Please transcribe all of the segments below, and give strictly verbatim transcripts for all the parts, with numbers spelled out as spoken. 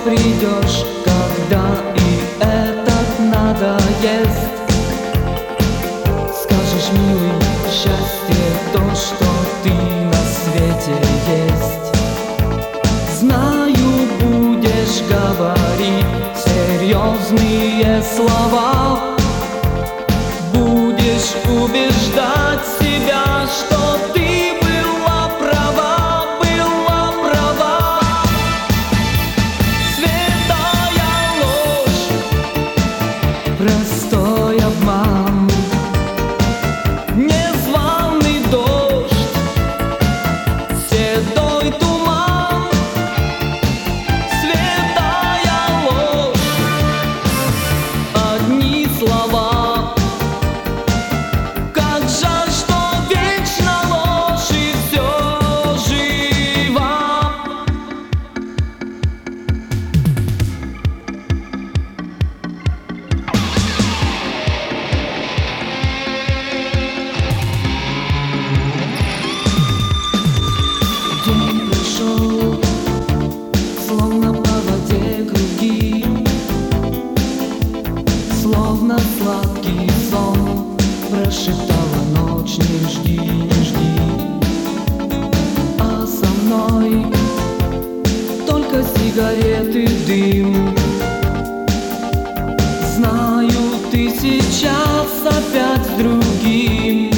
придешь, когда и этот надоест. Скажешь, милый, счастье то, что ты на свете есть. Знаю, будешь говорить серьезные слова, будешь убеждать себя, что ты была права, была права. Святая ложь, простой обман, незваный дождь, седой туман. Святая ложь, одни слова. Как жаль, что вечно ложь и все жива. День прошел, словно по воде круги, словно сладкий сон прошептала ночь: не жди, не жди. А со мной только сигареты, дым. Знаю, ты сейчас опять с другим.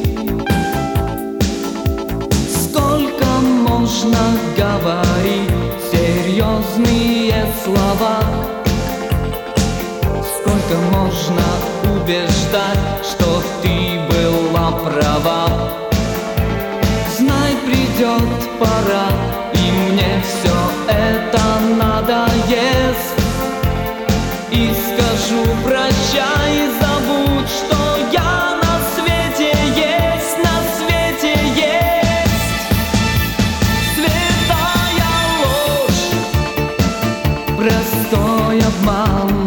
Сколько можно говорить серьезные слова, сколько можно убеждать, что ты была права. Знай, придет пора, и мне все это надоест. И скажу прощай, и забудь, что я на свете есть, на свете есть. Святая ложь, простой обман,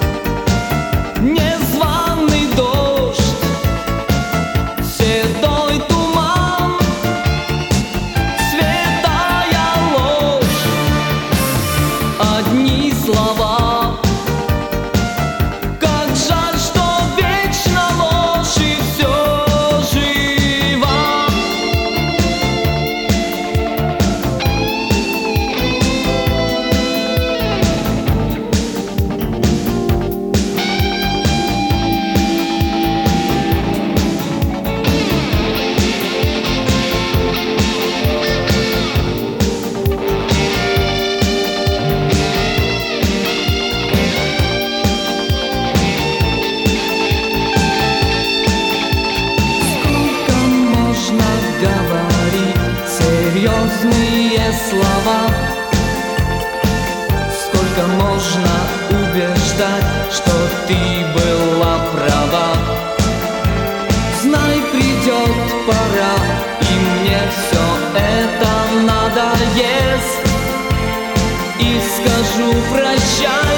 незваный дождь, седой туман. Святая ложь, одни слова. Как жаль, что вечно ложь и все жива. Серьезные слова, сколько можно убеждать, что ты была права. Знай, придет пора, и мне все это надоест. И скажу прощай.